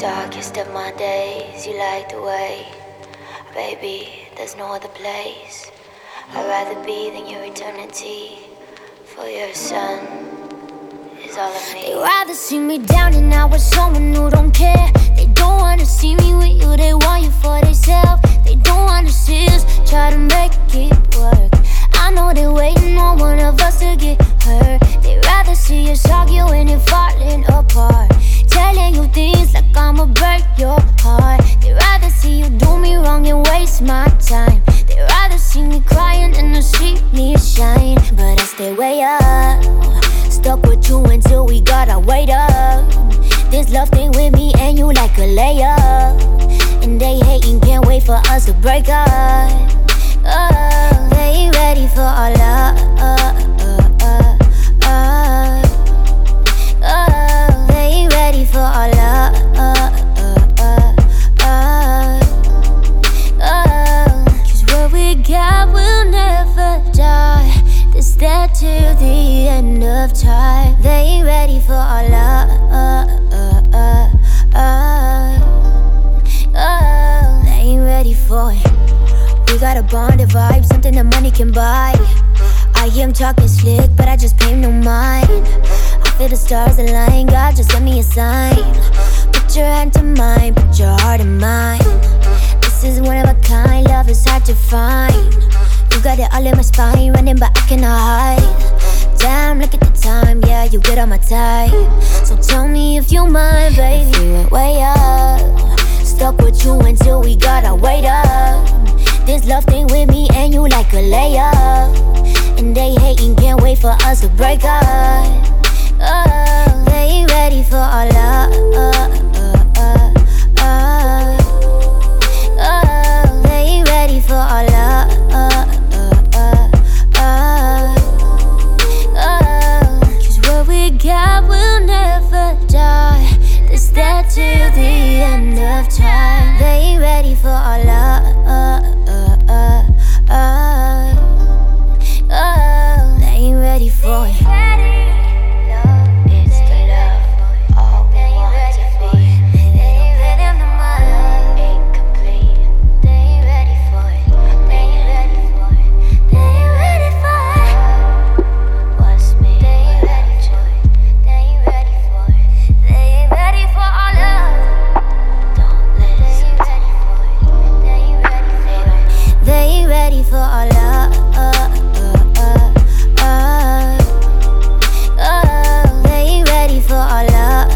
darkest of my days, you light the way. Baby, there's no other place I'd rather be than your eternity. For your sun is all of me. They'd rather see me down and out with someone who don't care. They don't wanna see me with you, they want you for themselves. They don't wanna see us try to make it work. I know they're waiting on one of us to get hurt. They'd rather see us arguing and falling apart, telling you things like I'ma break your heart. They'd rather see you do me wrong and waste my time. They'd rather see me crying than to see me shine. But I stay way up, stuck with you until we gotta wait up. This love thing with me and you like a layup, and they hating, can't wait for us to break up. They ain't ready for our love. They ain't ready for our love. Cause what we got will never die. This that till the end of time. They ain't ready for our love. They ain't ready for it. We got a bonded vibe, something that money can buy. I am talking slick, but I just pay no mind. I feel the stars align, God just sent me a sign. Put your hand to mine, put your heart in mine. This is one of a kind, love is hard to find. You got it all in my spine, running but I cannot hide. Damn, look at the time, yeah, you get on my type. So tell me if you mind, baby. If you went way up, stuck with you until we gotta wait up. This love thing with me and you like a layup, and they hating, can't wait for us to break up. They ain't ready for our love. They ain't ready for our love. Cause what we got will never die. This that till the end of time. They ain't ready for our love. They ain't ready for it. Love is the love, all we want to be. They ain't ready for my love, ain't complete. They ain't ready for it. They ain't ready for it. They ain't ready for it. What's me? They ain't ready for it. They ain't ready for it. They ain't ready for our love. Don't listen. They ain't ready for it. They ain't ready for it. They ain't ready for our love. They ain't ready for our love.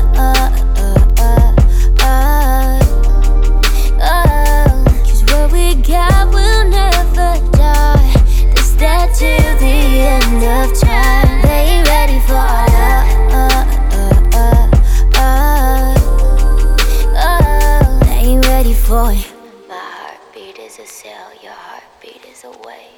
Cause what we got will never die. This that till the end of time. They ain't ready for our love. They ain't ready for it. My heartbeat is a cell, your heartbeat is a wave.